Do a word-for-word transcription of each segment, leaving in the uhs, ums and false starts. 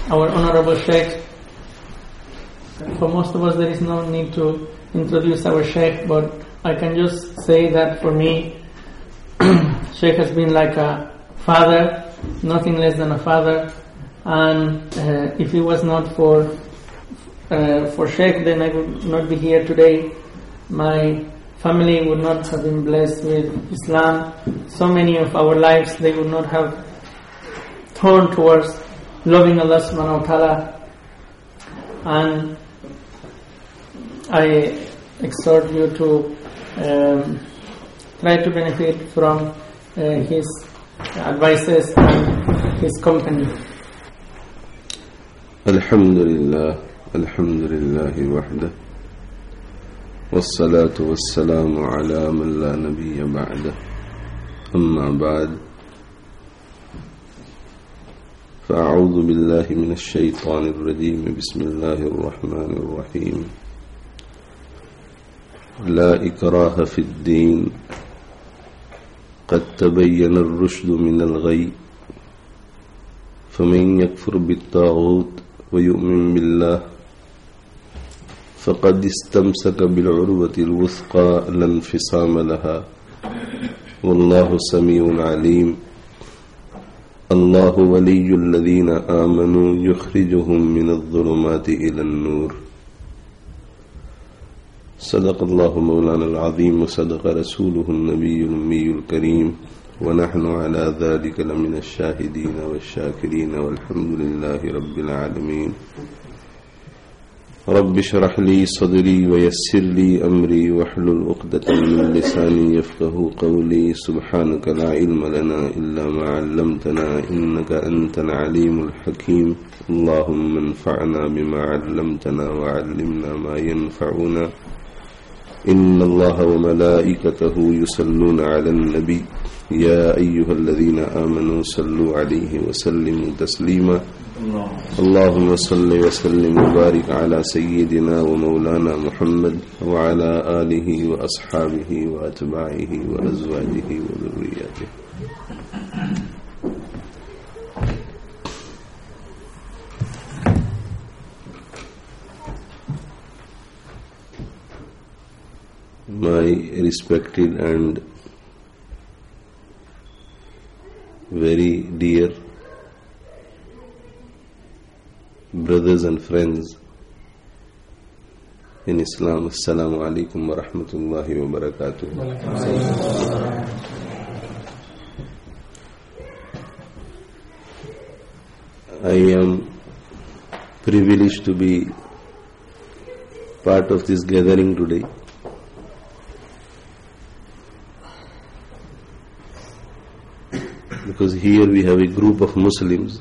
our Honorable Sheikh. For most of us there is no need to introduce our Sheikh, but I can just say that for me, Sheikh has been like a father, nothing less than a father, and uh, if it was not for uh, for Sheikh, then I would not be here today. My family would not have been blessed with Islam. So many of our lives, they would not have turned towards loving Allah subhanahu wa ta'ala. And I exhort you to um, try to benefit from uh, his advices and his company. Alhamdulillah, Alhamdulillah wahdah. والصلاة والسلام على من لا نبي بعده أما بعد فأعوذ بالله من الشيطان الرجيم بسم الله الرحمن الرحيم لا إكراه في الدين قد تبين الرشد من الغي فمن يكفر بالطاغوت ويؤمن بالله فقد استمسك بالعروة الوثقى لا انفصام لها والله سميع عليم الله ولي الذين آمنوا يخرجهم من الظلمات إلى النور صدق الله مولانا العظيم وصدق رسوله النبي الأمي الكريم ونحن على ذلك لمن الشاهدين والشاكرين والحمد لله رب العالمين رب اشرح لي صدري ويسر لي أمري واحلل عقدة من لساني يفقه قولي سبحانك لا علم لنا إلا ما علمتنا إنك أنت العليم الحكيم اللهم انفعنا بما علمتنا وعلمنا ما ينفعنا إن الله وملائكته يصلون على النبي يا أيها الذين آمنوا صلوا عليه وسلموا تسليما اللهم صل وسلم وبارك على سيدنا ومولانا محمد وعلى آله وأصحابه وأتباعه وأزواجه وذرياته. My respected and very dear brothers and friends in Islam, Assalamu alaikum wa rahmatullahi wa barakatuh. I am privileged to be part of this gathering today. Because here we have a group of Muslims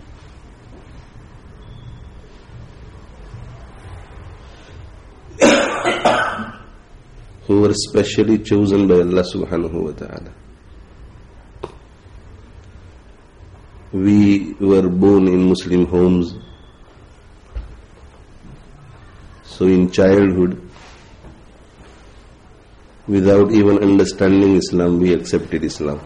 who were specially chosen by Allah subhanahu wa ta'ala. We were born in Muslim homes, so in childhood, without even understanding Islam, we accepted Islam.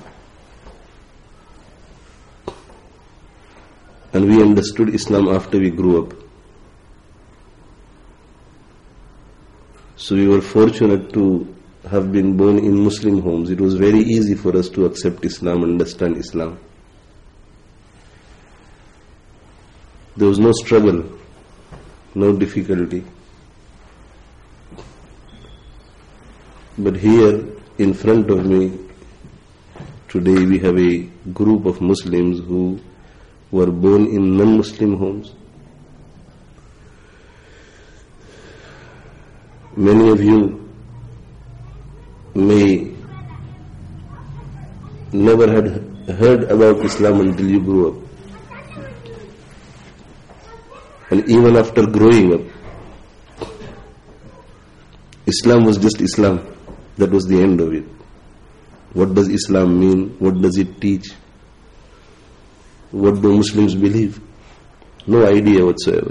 And we understood Islam after we grew up. So we were fortunate to have been born in Muslim homes. It was very easy for us to accept Islam, understand Islam. There was no struggle, no difficulty. But here in front of me today we have a group of Muslims who were born in non-Muslim homes. Many of you may never had heard about Islam until you grew up. And even after growing up, Islam was just Islam. That was the end of it. What does Islam mean? What does it teach? What do Muslims believe? No idea whatsoever.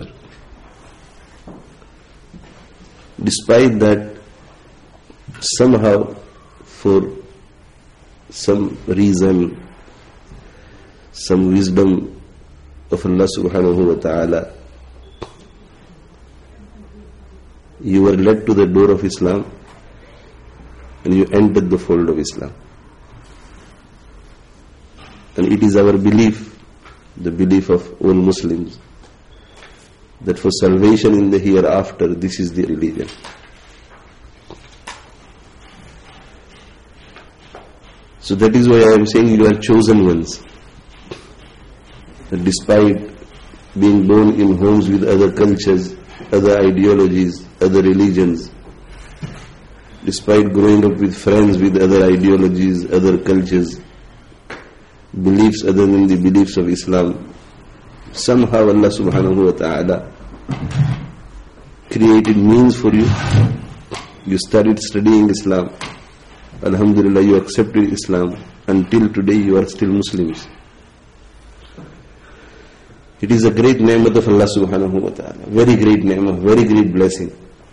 Despite that, somehow, for some reason, some wisdom of Allah subhanahu wa ta'ala, you were led to the door of Islam and you entered the fold of Islam. And it is our belief, the belief of all Muslims, that for salvation in the hereafter, this is the religion. So that is why I am saying you are chosen ones. That despite being born in homes with other cultures, other ideologies, other religions, despite growing up with friends with other ideologies, other cultures, beliefs other than the beliefs of Islam, somehow Allah subhanahu wa ta'ala created means for you. You started studying Islam. Alhamdulillah, you accepted Islam. Until today you are still Muslims. It is a great ni'mat of Allah subhanahu wa ta'ala. Very great ni'mat, very great blessing.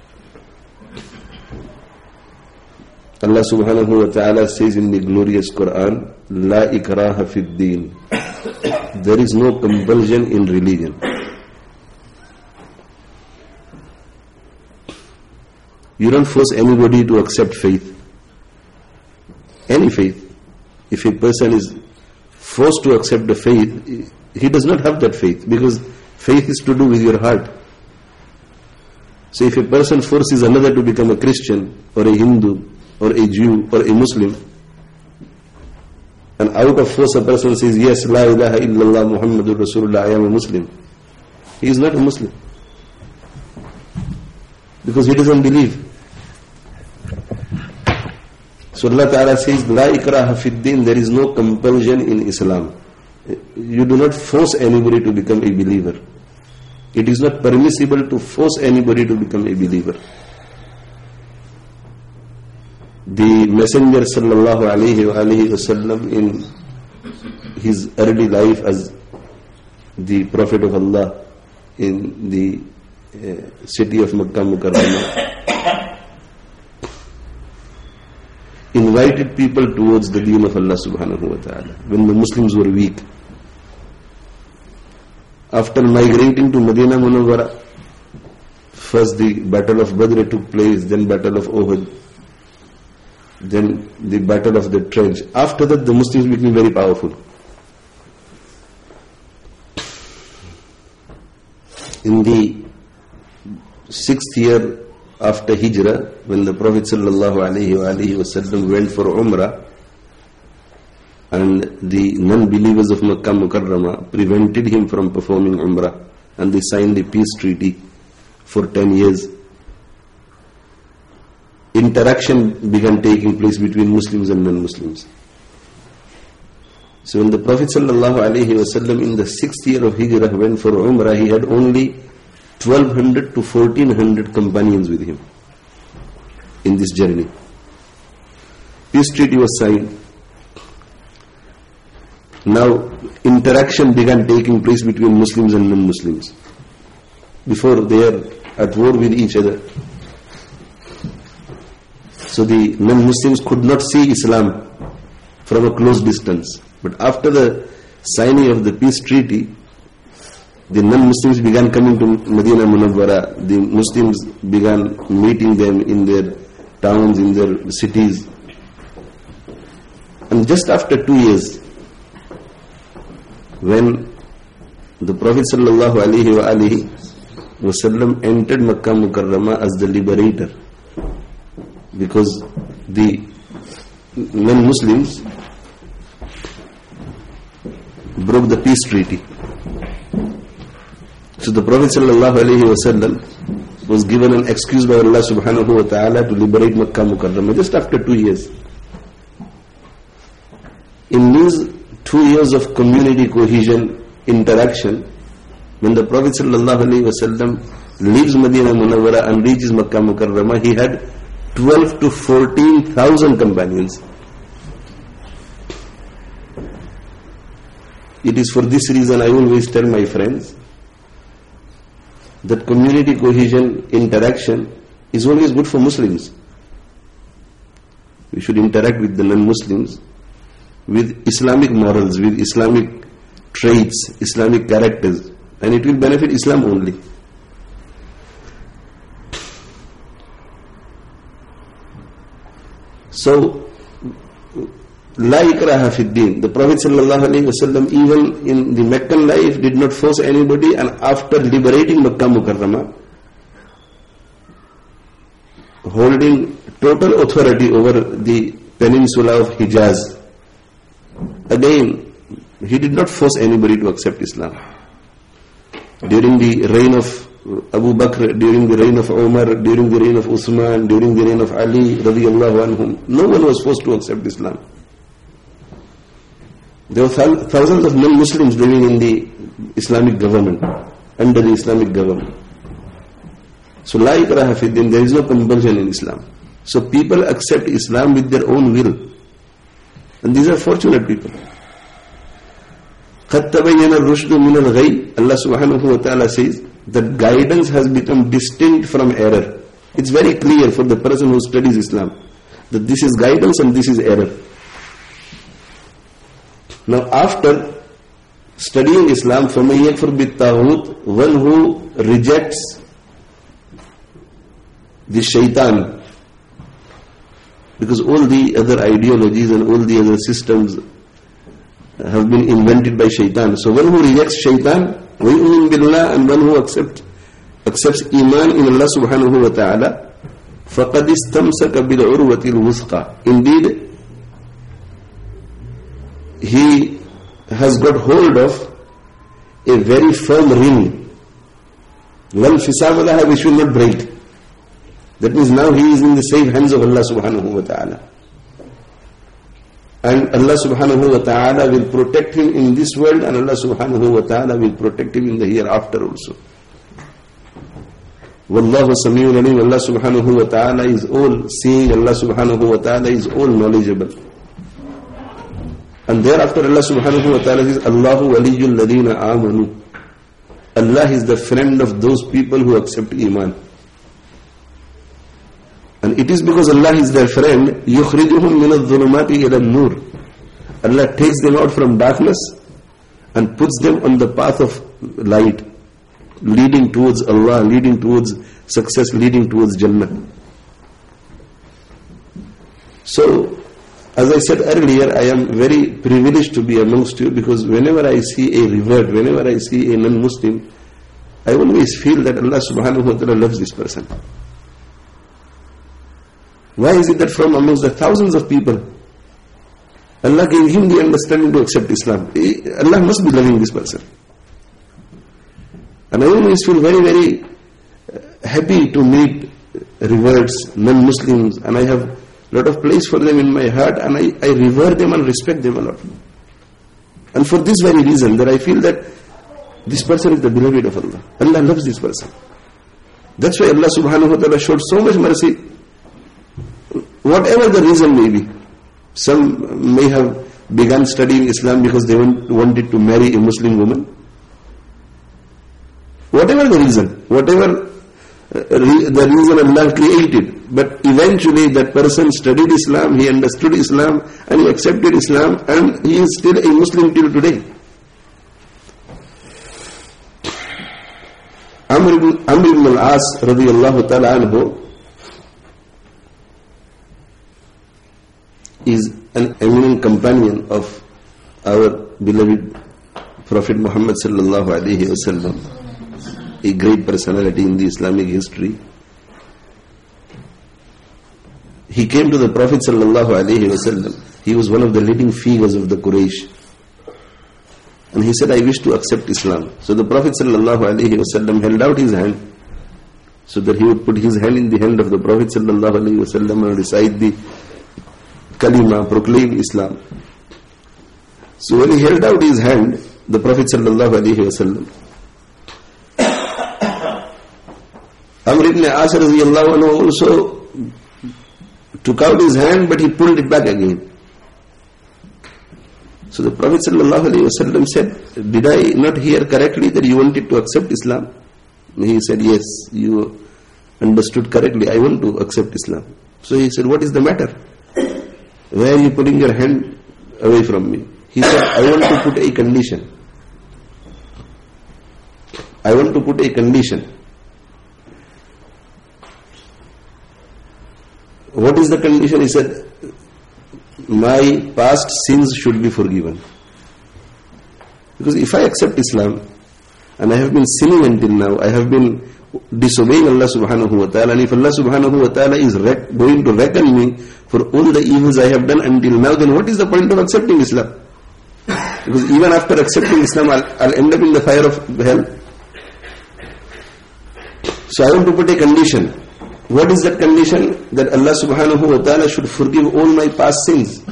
Allah subhanahu wa ta'ala says in the glorious Quran, La ikraha fid deen. There is no compulsion in religion. You don't force anybody to accept faith. Any faith. If a person is forced to accept the faith, he does not have that faith, because faith is to do with your heart. So if a person forces another to become a Christian or a Hindu or a Jew or a Muslim, and out of force a person says, yes, La ilaha illallah Muhammadur Rasulullah, I am a Muslim, he is not a Muslim, because he doesn't believe. So Allah Ta'ala says, La ikraha fid din, there is no compulsion in Islam. You do not force anybody to become a believer. It is not permissible to force anybody to become a believer. The Messenger sallallahu alayhi wa alayhi wa sallam, in his early life as the Prophet of Allah in the uh, city of Makkah Mukarramah, invited people towards the deen of Allah subhanahu wa ta'ala when the Muslims were weak. After migrating to Medina Munawwara, first the battle of Badr took place, then battle of Uhud, then the battle of the trench. After that the Muslims became very powerful. In the sixth year after Hijrah, when the Prophet sallallahu alaihi wasallam went for Umrah, and the non-believers of Makkah Mukarramah prevented him from performing Umrah, and they signed a peace treaty for ten years. Interaction began taking place between Muslims and non-Muslims. So when the Prophet sallallahu alaihi wasallam in the sixth year of Hijrah went for Umrah, he had only twelve hundred to fourteen hundred companions with him in this journey. Peace treaty was signed. Now interaction began taking place between Muslims and non-Muslims. Before, they are at war with each other. So the non-Muslims could not see Islam from a close distance. But after the signing of the peace treaty, the non-Muslims began coming to Medina Munawwara. The Muslims began meeting them in their towns, in their cities. And just after two years, when the Prophet sallallahu alaihi wa alihi wasallam entered Makkah Mukarramah as the liberator, because the non-Muslims broke the peace treaty. So the Prophet sallallahu alaihi wasallam was given an excuse by Allah subhanahu wa ta'ala to liberate Makkah Mukarramah just after two years. In these two years of community cohesion, interaction, when the Prophet sallallahu alaihi wasallam leaves Medina Munawwara and reaches Makkah Mukarramah, he had twelve to fourteen thousand companions. It is for this reason I always tell my friends that community cohesion, interaction is always good for Muslims. We should interact with the non-Muslims with Islamic morals, with Islamic traits, Islamic characters, and it will benefit Islam only. So, La ikraha fi din. The Prophet sallallahu alaihi wasallam, even in the Meccan life, did not force anybody, and after liberating Makkah Mukarramah, holding total authority over the peninsula of Hijaz, again, he did not force anybody to accept Islam. During the reign of Abu Bakr, during the reign of Umar, during the reign of Uthman, during the reign of Ali radiyallahu anhum, no one was forced to accept Islam. There were thousands of non-Muslims living in the Islamic government, under the Islamic government. So, la ikraha fi din, there is no compulsion in Islam. So, people accept Islam with their own will. And these are fortunate people. قَدْ تَبَيَّنَ الرُّشْدُ مِنَ الْغَيِّ. Allah subhanahu wa ta'ala says that guidance has become distinct from error. It's very clear for the person who studies Islam that this is guidance and this is error. Now, after studying Islam, فَمَن يَكْفُرْ بِالطَّاغُوتِ, one who rejects the shaitan, because all the other ideologies and all the other systems have been invented by shaitan. So one who rejects shaitan, وَيُؤْمِن بِاللَّهِ, and one who accepts accepts iman in Allah subhanahu wa ta'ala, فَقَدْ اسْتَمْسَكَ بِالْعُرْوَةِ الْوُثْقَى. Indeed, he has got hold of a very firm ring. One fisabalaha which will not break. That means now he is in the safe hands of Allah subhanahu wa ta'ala. And Allah subhanahu wa ta'ala will protect him in this world, and Allah subhanahu wa ta'ala will protect him in the hereafter also. Wallahu Sami'un Alim. Allah subhanahu wa ta'ala is all seeing, Allah subhanahu wa ta'ala is all knowledgeable. And thereafter Allah subhanahu wa ta'ala says, Allahu waliyul ladina amanu. Allah is the friend of those people who accept iman. And it is because Allah is their friend, يُخْرِجُهُمْ مِنَ الظُّلُمَاتِ إِلَى النُّورِ. Allah takes them out from darkness and puts them on the path of light, leading towards Allah, leading towards success, leading towards Jannah. So, as I said earlier, I am very privileged to be amongst you, because whenever I see a revert, whenever I see a non-Muslim, I always feel that Allah subhanahu wa ta'ala loves this person. Why is it that from amongst the thousands of people, Allah gave him the understanding to accept Islam? Allah must be loving this person. And I always feel very, very happy to meet reverts, non-Muslims, and I have a lot of place for them in my heart, and I, I revere them and respect them a lot. And for this very reason, that I feel that this person is the beloved of Allah. Allah loves this person. That's why Allah subhanahu wa ta'ala showed so much mercy. Whatever the reason may be, some may have begun studying Islam because they wanted to marry a Muslim woman. Whatever the reason, whatever the reason Allah created, but eventually that person studied Islam, he understood Islam, and he accepted Islam, and he is still a Muslim till today. Amr ibn, Amr ibn al-As radiyallahu ta'ala anhu is an eminent companion of our beloved Prophet Muhammad sallallahu alaihi wasallam, a great personality in the Islamic history. He came to the Prophet sallallahu alaihi wasallam. He was one of the leading figures of the Quraysh, and he said, I wish to accept Islam. So the Prophet sallallahu alaihi wasallam held out his hand, so that he would put his hand in the hand of the Prophet sallallahu alaihi wasallam and recite the kalima, proclaim Islam. So when he held out his hand, the Prophet sallallahu alaihi wasallam, Amr ibn As radiyallahu anhu also took out his hand, but he pulled it back again. So the Prophet sallallahu alaihi wasallam said, did I not hear correctly that you wanted to accept Islam? And he said, yes, you understood correctly, I want to accept Islam. So he said, what is the matter? Why are you putting your hand away from me? He said, I want to put a condition. I want to put a condition. What is the condition? He said, my past sins should be forgiven. Because if I accept Islam, and I have been sinning until now, I have been disobeying Allah subhanahu wa ta'ala, and if Allah subhanahu wa ta'ala is rec- going to reckon me for all the evils I have done until now, then what is the point of accepting Islam? Because even after accepting Islam, I'll, I'll end up in the fire of hell. So I want to put a condition. What is that condition? That Allah subhanahu wa ta'ala should forgive all my past sins.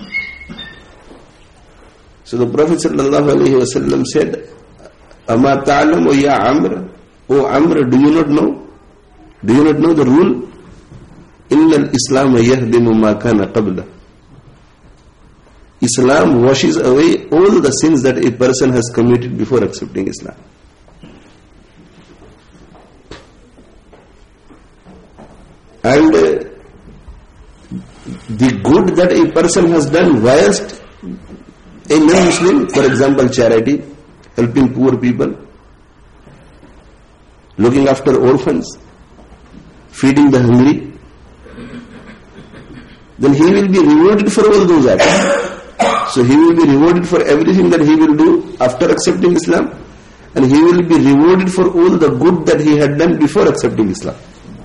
So the Prophet sallallahu alayhi wa sallam said, Ama ta'alamu ya Amr, O Amr, do you not know? Do you not know the rule? Inna al-Islam yahdimu ma kana qabla. Islam washes away all the sins that a person has committed before accepting Islam. And uh, the good that a person has done whilst a non-Muslim, for example, charity, helping poor people, looking after orphans, feeding the hungry, then he will be rewarded for all those acts. So he will be rewarded for everything that he will do after accepting Islam, and he will be rewarded for all the good that he had done before accepting Islam.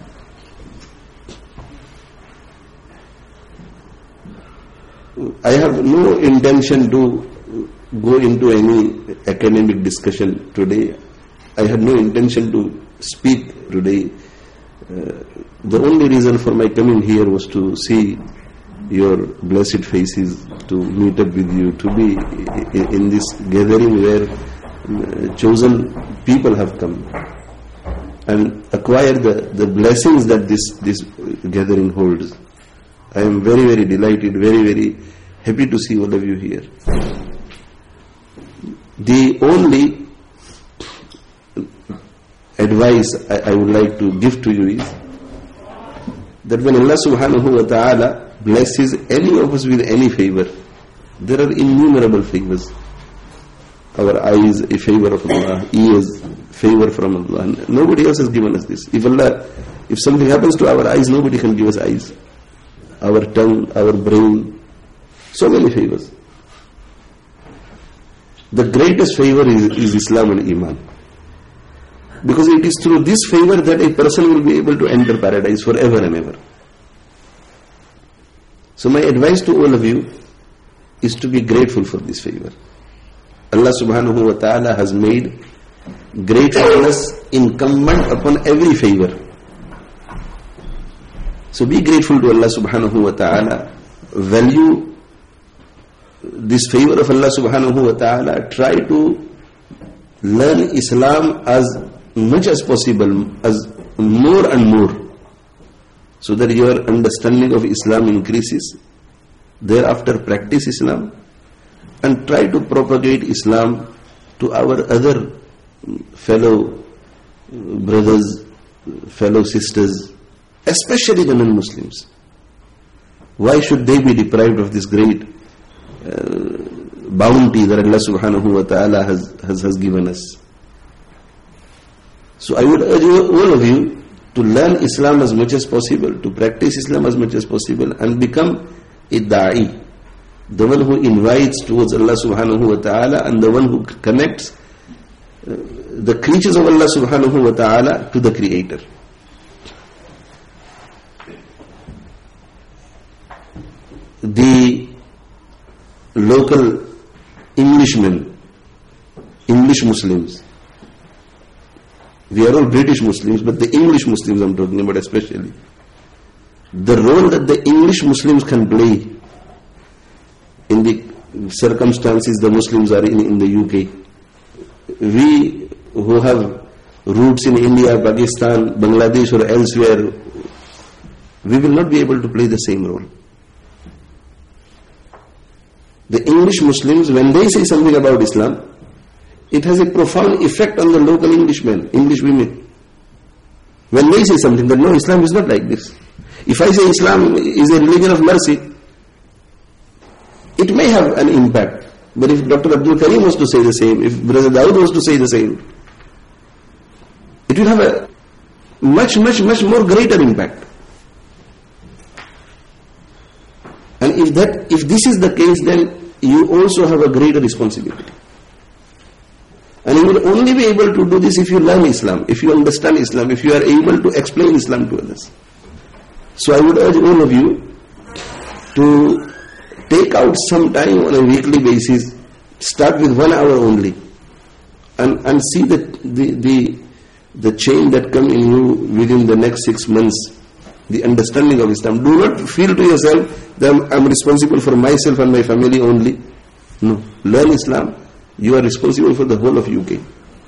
I have no intention to go into any academic discussion today. I had no intention to speak today. Uh, the only reason for my coming here was to see your blessed faces, to meet up with you, to be in this gathering where chosen people have come, and acquire the, the blessings that this, this gathering holds. I am very, very delighted, very, very happy to see all of you here. The only advice I, I would like to give to you is that when Allah subhanahu wa ta'ala blesses any of us with any favor, there are innumerable favors. Our eyes, a favor of Allah; ears, favor from Allah. Nobody else has given us this. If Allah, if something happens to our eyes, nobody can give us eyes. Our tongue, our brain, so many favors. The greatest favor is, is Islam and Iman. Because it is through this favor that a person will be able to enter paradise forever and ever. So my advice to all of you is to be grateful for this favor. Allah subhanahu wa ta'ala has made gratefulness incumbent upon every favor. So be grateful to Allah subhanahu wa ta'ala. Value this favor of Allah subhanahu wa ta'ala. Try to learn Islam as much as possible, as more and more, so that your understanding of Islam increases. Thereafter practice Islam and try to propagate Islam to our other fellow brothers, fellow sisters, especially the non-Muslims. Why should they be deprived of this great uh, bounty that Allah subhanahu wa ta'ala has, has, has given us? So I would urge all of you to learn Islam as much as possible, to practice Islam as much as possible, and become a da'i, the one who invites towards Allah subhanahu wa ta'ala, and the one who connects uh, the creatures of Allah subhanahu wa ta'ala to the Creator. The local Englishmen, English Muslims, we are all British Muslims, but the English Muslims I'm talking about especially, the role that the English Muslims can play in the circumstances the Muslims are in in the U K. We who have roots in India, Pakistan, Bangladesh or elsewhere, we will not be able to play the same role. The English Muslims, when they say something about Islam, it has a profound effect on the local Englishmen, English women. When they say something that no, Islam is not like this. If I say Islam is a religion of mercy, it may have an impact. But if Doctor Abdul Karim was to say the same, if Brother Dawood was to say the same, It will have a much, much, much more greater impact. And if that, if this is the case, then you also have a greater responsibility. And you will only be able to do this if you learn Islam, if you understand Islam, if you are able to explain Islam to others. So I would urge all of you to take out some time on a weekly basis, start with one hour only, and, and see the, the, the, the change that come in you within the next six months, the understanding of Islam. Do not feel to yourself that I am responsible for myself and my family only. No. Learn Islam. You are responsible for the whole of U K.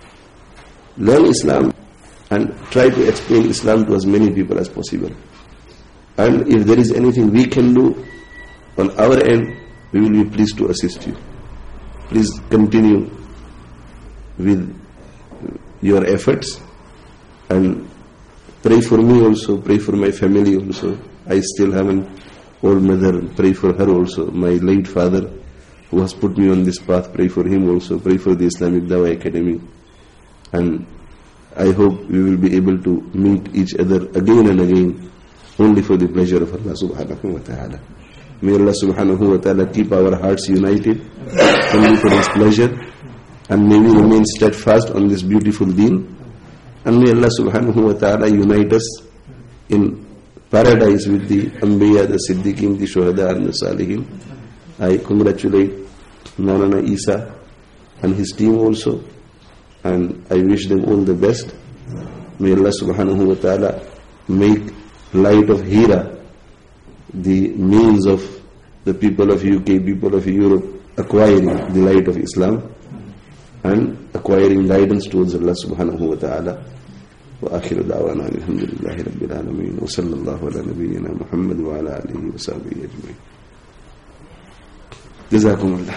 Learn Islam and try to explain Islam to as many people as possible. And if there is anything we can do on our end, we will be pleased to assist you. Please continue with your efforts and pray for me also, pray for my family also. I still have an old mother, pray for her also. My late father, who has put me on this path, pray for him also. Pray for the Islamic Dawah Academy. And I hope we will be able to meet each other again and again, only for the pleasure of Allah subhanahu wa ta'ala. May Allah subhanahu wa ta'ala keep our hearts united, only for His pleasure. And may we remain steadfast on this beautiful deen. And may Allah subhanahu wa ta'ala unite us in paradise with the Anbiya, the Siddiqeen, the Shuhada and the Salihin. I congratulate Maulana Isa and his team also, and I wish them all the best. May Allah subhanahu wa ta'ala make light of Hira the means of the people of U K, people of Europe acquiring the light of Islam and acquiring guidance towards Allah subhanahu wa ta'ala. وآخر دعوانا الحمد لله رب العالمين وصلى الله على نبينا محمد وعلى آله وصحبه أجمعين. Jazakumullah.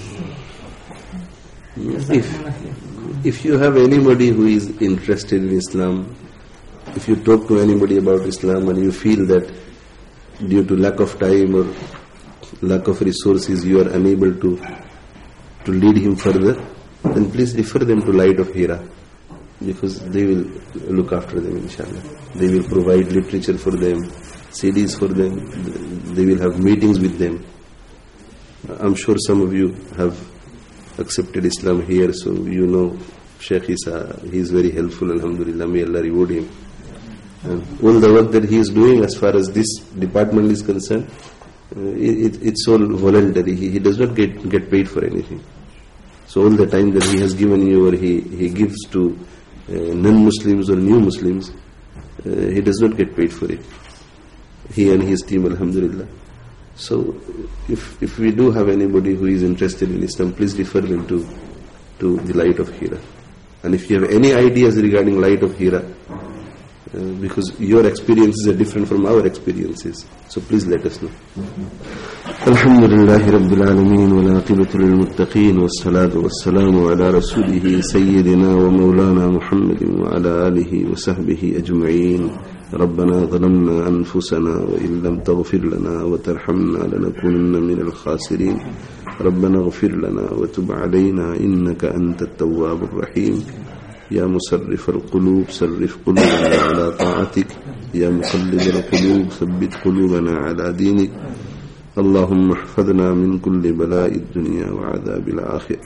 If, if you have anybody who is interested in Islam, if you talk to anybody about Islam and you feel that due to lack of time or lack of resources you are unable to to lead him further, then please refer them to Light of Hira, because they will look after them, inshallah. They will provide literature for them, C Ds for them, they will have meetings with them. I'm sure some of you have accepted Islam here, so you know Sheikh Isa, he is very helpful, alhamdulillah, may Allah reward him. And all the work that he is doing as far as this department is concerned, uh, it, it's all voluntary. He, he does not get, get paid for anything. So all the time that he has given you or he, he gives to uh, non-Muslims or new Muslims, uh, he does not get paid for it. He and his team, alhamdulillah. So if if we do have anybody who is interested in Islam, please refer them to, to the Light of Hira. And if you have any ideas regarding Light of Hira, uh, because your experiences are different from our experiences, so please let us know. Alhamdulillahi Rabbil Alameen wa laqibatu lil muttaqeen wa salatu wa salamu ala rasulihi sayyidina wa maulana Muhammadin wa ala alihi wa sahbihi ajma'een. ربنا ظلمنا أنفسنا وإن لم تغفر لنا وترحمنا لنكونن من الخاسرين ربنا اغفر لنا وتب علينا إنك أنت التواب الرحيم يا مصرف القلوب صرف قلوبنا على طاعتك يا مقلب القلوب ثبت قلوبنا على دينك اللهم احفظنا من كل بلاء الدنيا وعذاب الآخرة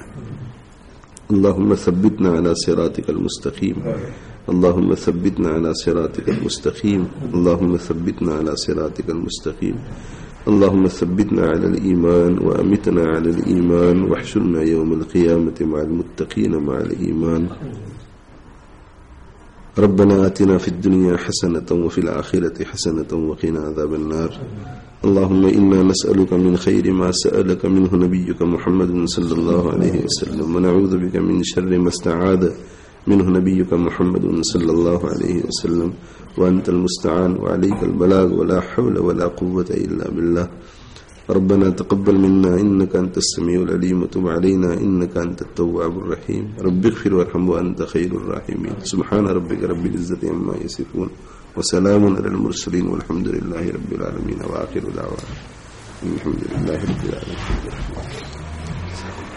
اللهم ثبتنا على صراطك المستقيم اللهم ثبتنا على صراطك المستقيم اللهم ثبتنا على صراطك المستقيم اللهم ثبتنا على الإيمان وأمتنا على الإيمان واحشرنا يوم القيامة مع المتقين مع الإيمان ربنا آتنا في الدنيا حسنة وفي الآخرة حسنة وقنا عذاب النار اللهم إنا نسألك من خير ما سألك منه نبيك محمد صلى الله عليه وسلم ونعوذ بك من شر ما استعاذ منه نبيك محمد صلى الله عليه وسلم وأنت المستعان وعليك البلاغ ولا حول ولا قوة إلا بالله ربنا تقبل منا إنك أنت السميع العليم وتب علينا إنك أنت التواب الرحيم رب اغفر وارحم وأنت خير الراحمين سبحان ربك رب العزة عما يصفون وسلام على المرسلين والحمد لله رب العالمين وآخر دعوانا الحمد لله رب العالمين.